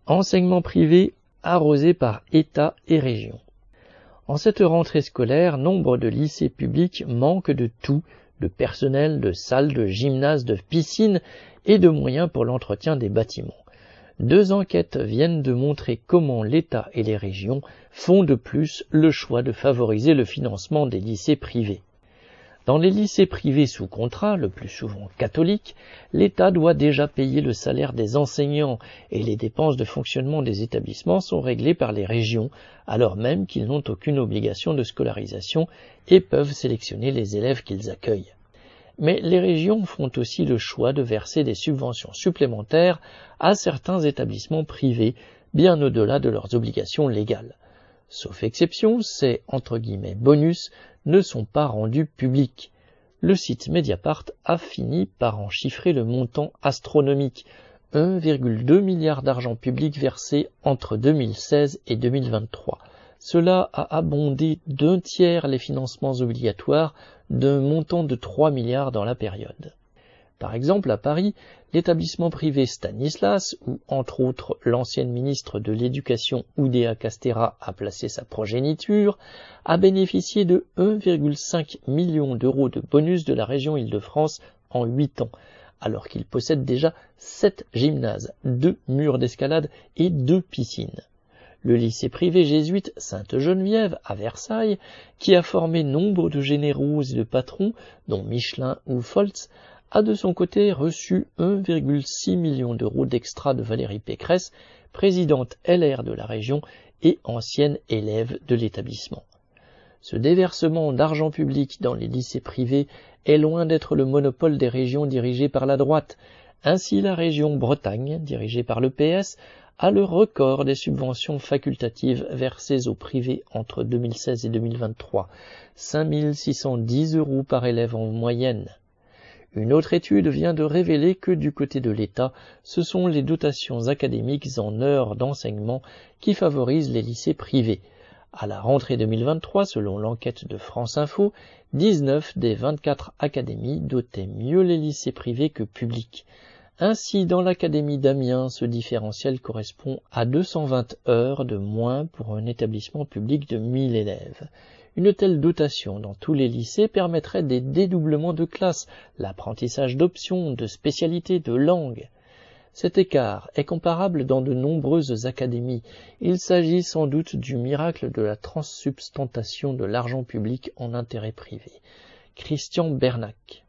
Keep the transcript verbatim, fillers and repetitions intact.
Enseignement privé arrosé par État et région. En cette rentrée scolaire, nombre de lycées publics manquent de tout, de personnel, de salles, de gymnases, de piscines et de moyens pour l'entretien des bâtiments. Deux enquêtes viennent de montrer comment l'État et les régions font de plus le choix de favoriser le financement des lycées privés. Dans les lycées privés sous contrat, le plus souvent catholiques, l'État doit déjà payer le salaire des enseignants et les dépenses de fonctionnement des établissements sont réglées par les régions, alors même qu'ils n'ont aucune obligation de scolarisation et peuvent sélectionner les élèves qu'ils accueillent. Mais les régions font aussi le choix de verser des subventions supplémentaires à certains établissements privés, bien au-delà de leurs obligations légales. Sauf exception, ces entre guillemets bonus ne sont pas rendus publics. Le site Mediapart a fini par en chiffrer le montant astronomique, un virgule deux milliard d'argent public versé entre deux mille seize et deux mille vingt-trois. Cela a abondé d'un tiers les financements obligatoires d'un montant de trois milliards dans la période. Par exemple, à Paris, l'établissement privé Stanislas, où entre autres l'ancienne ministre de l'Éducation Oudéa Castéra a placé sa progéniture, a bénéficié de un virgule cinq million d'euros de bonus de la région Île-de-France en huit ans, alors qu'il possède déjà sept gymnases, deux murs d'escalade et deux piscines. Le lycée privé jésuite Sainte-Geneviève à Versailles, qui a formé nombre de généraux et de patrons, dont Michelin ou Foltz, a de son côté reçu un virgule six million d'euros d'extra de Valérie Pécresse, présidente L R de la région et ancienne élève de l'établissement. Ce déversement d'argent public dans les lycées privés est loin d'être le monopole des régions dirigées par la droite. Ainsi, la région Bretagne, dirigée par le P S, a le record des subventions facultatives versées au privé entre deux mille seize et deux mille vingt-trois, cinq mille six cent dix euros par élève en moyenne. Une autre étude vient de révéler que du côté de l'État, ce sont les dotations académiques en heures d'enseignement qui favorisent les lycées privés. À la rentrée deux mille vingt-trois, selon l'enquête de France Info, dix-neuf des vingt-quatre académies dotaient mieux les lycées privés que publics. Ainsi, dans l'académie d'Amiens, ce différentiel correspond à deux cent vingt heures de moins pour un établissement public de mille élèves. Une telle dotation dans tous les lycées permettrait des dédoublements de classes, l'apprentissage d'options, de spécialités, de langues. Cet écart est comparable dans de nombreuses académies. Il s'agit sans doute du miracle de la transsubstantation de l'argent public en intérêt privé. Christian Bernac.